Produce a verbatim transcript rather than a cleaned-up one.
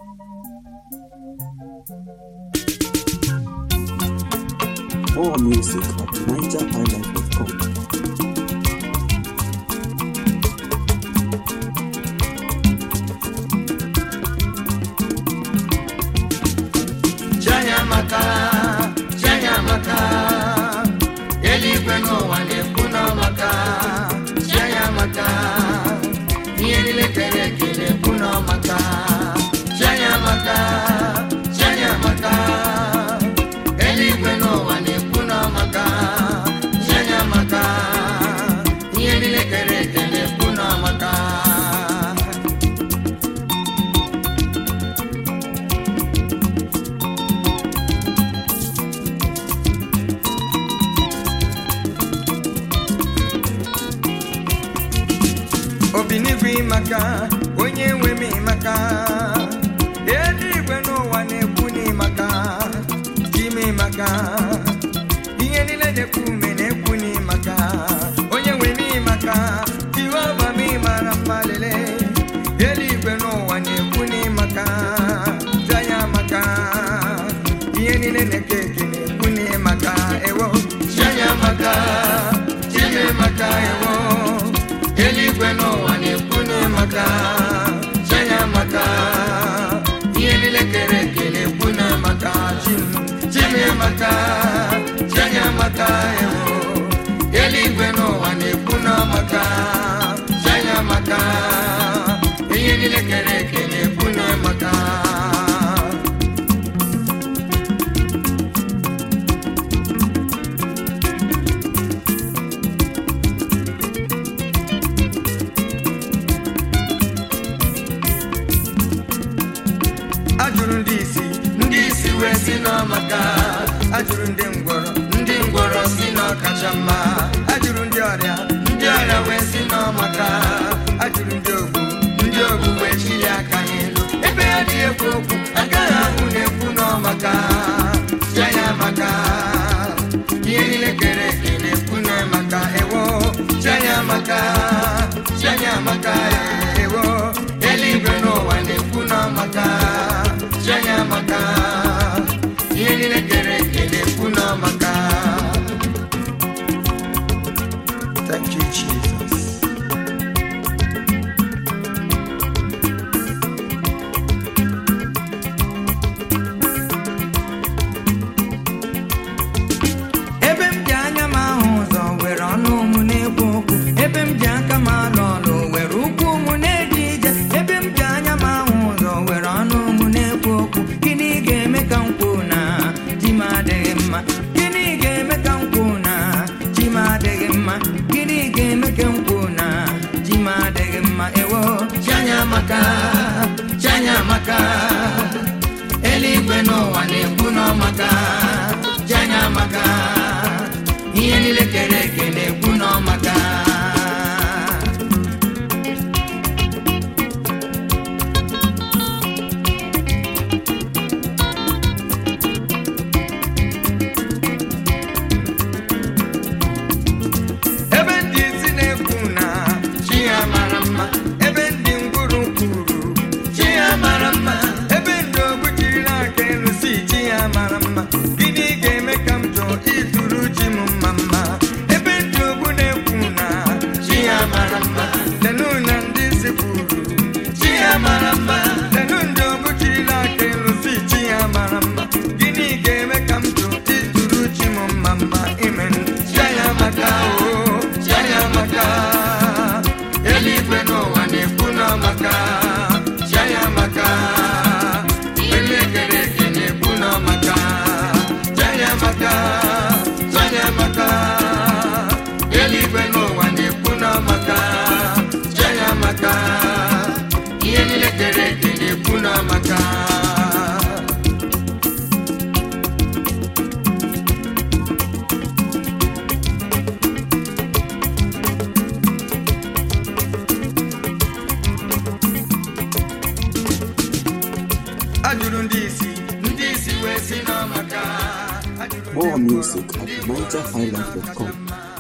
More music at niger highlife dot com. Chanyamaka, Chanyamaka, eligwe n'ụwa na-ekwu n'ọmaka. Chanyamaka, ihe niile kere eke na-ekwu n'ọmaka. Chanyamaka, Chanyamaka, eligwe n'ụwa na-ekwu n'ọmaka. Chanyamaka, ihe niile kere eke na-ekwu n'ọmaka. Obinigwe maka onye nwe m maka eluigwe n'ụwa na-ekwu n'imaka ime maka ihe niile na-ekwu ume na-ekwu n'imaka onye nwe m maka Jehova m mara mma lele eluigwe n'ụwa na-ekwu n'imaka jaya maka ihe niile na-eke eke na-ekwu n'imaka ewo jaya maka jime maka ewo eligwe n'ụwa na-ekwu n'amaka Chanyamaka ihe niile kere eke na-ekwu n'amaka Chanyamaka Chanyamaka ewo eligwe n'ụwa na-ekwu n'amaka Chanyamaka ihe niile kere eke na-ekwu n'amaka. Ajụrụ ndị isi ndị isi wee si n'ọmaka ajụrụ ndị ngwọrọ ndị ngwọrọ si n'ọkacha mma ajụrụ ndị ọrịa ndị ọrịa wee si n'ọmaka ajụrụ ndị ogbu ndị ogbu wee chili aka n'elu ebe ya dị ekwu okwu agaghị ahụ na-ekwu n'ọmaka Chanyamaka ihe niile kere eke na-ekwu n'ọmaka ewo Chanyamaka Chanyamaka ewo eluigwe n'ụwa na-ekwu n'ọmaka Chanyamaka ihe niile kere eke na-ekwu n'ọmaka. Thank you, Jesus. Ebe m ji anya m ahụ ụzọ were ọnụ ụmụ na-ekwu okwu ebe m ji aka m alụ ọlụ were ụkwụ ụmụ na-eje ije ebe m ji anya m ahụ ụzọ were ọnụ ụmụ na-ekwu okwu gịnị ga-eme ka m kwuo na ji m adịghị mma gịnị ga-eme ka m kwuo na ji m adịghị mma gịnị ga-eme ka m kwuo na ji m adịghị mma ewo Chanyamaka Chanyamaka eluigwe n'ụwa na-ekwu n'ọmaka Chanyamaka ihe niile kere eke na-ekwu n'ọmaka. Ebe ndị isi na-ekwu na chi ya mara mma ebe ndị ngwuru kwuru chi ya mara mma ebe ndị ogbu jirila aka elu si chi ya mara mma gịnị ga-eme ka m chọọ ịtụrụ chi m mma mma ebe ndị ogbu na-ekwu na chi ya mara mma lenu na ndị isi kwuru chi ya mara mma lenu ndị ogbu jirila aka elu si chi ya mara mma gịnị ga-eme ka m chọọ ịtụrụ chi m mma mma amen Chanyamaka o Chanyamaka eligwe n'ụwa na-ekwu n'ọmaka Chanyamaka ele kere eke na-ekwu n'ọmaka Chanyamaka Chanyamaka eligwe n'ụwa na-ekwu n'ọmaka Chanyamaka ihe niile kere eke na-ekwu n'ọmaka. Ajụrụ ndị isi ndị isi wee si n'ọmaka More music at niger highlife dot com.